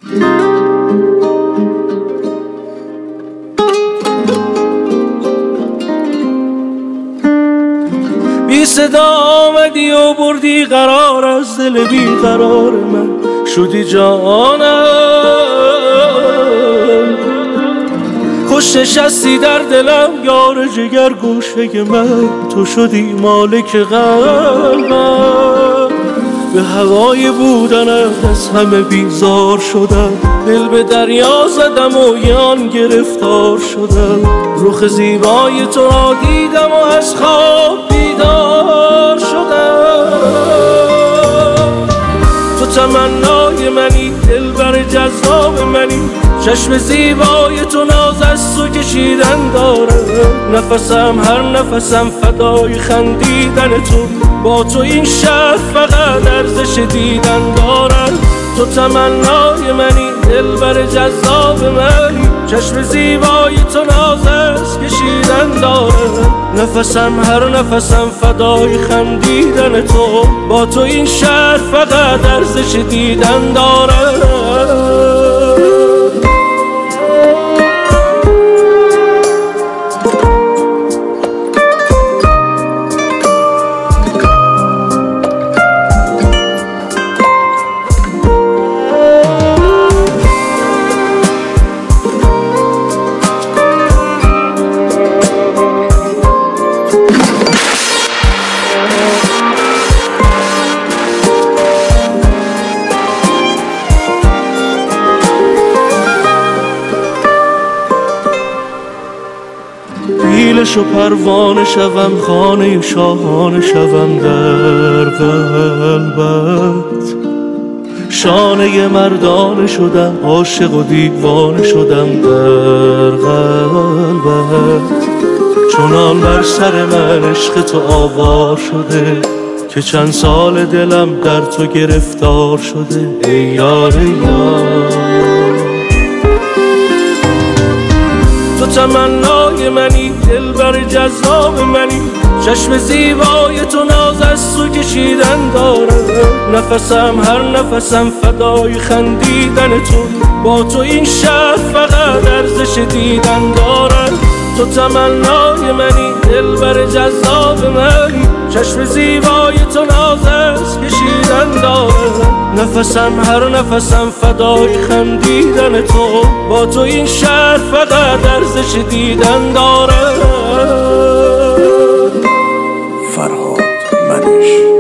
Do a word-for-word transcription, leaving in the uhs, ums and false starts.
بی صدا آمدی و بردی قرار از دل بی قرار من، شدی جانم. خوش نشستی در دلم یار جگر گوشه من، تو شدی مالک قلبم. به هوای بودنت از همه بیزار شدم، دل به دریا زدم و یان گرفتار شدم. رخ زیبای تو را دیدم و از خواب بیدار شدم. تو تمنای منی، دلبر جذاب منی، چشم زیبای تو ناز از تو کشیدن دارم. نفسم هر نفسم فدای خندیدن تو، با تو این شهر فقط ارزش دیدن دارم. تو تمنای منی، دلبر جذاب منی، چشم زیبای تو ناز از کشیدن دارم. نفسم هر نفسم فدای خندیدن تو، با تو این شهر فقط ارزش دیدن دارم. پیلش و پروانه شوم، خانه شاهانه شوم در قلبت. شانه مردانه شدم، عاشق و دیوانه شدم در قلبت. چنان بر سر من عشق تو آوار شده که چند سال دلم در تو گرفتار شده. ای یار ای یار، تو تمنای منی، دلبر جذاب منی، چشم زیبای تو ناز از تو کشیدن دارم. نفسم هر نفسم فدای خندیدن تو، با تو این شهر فقط ارزش دیدن دارم. تو تمنای منی، دلبر جذاب منی، چشم زیبای تو ناز از کشیدن دارم. نفسم هر نفسم فدای خندیدن تو، با تو این شهر فقط ارزش دیدن دارم. فرهاد منش.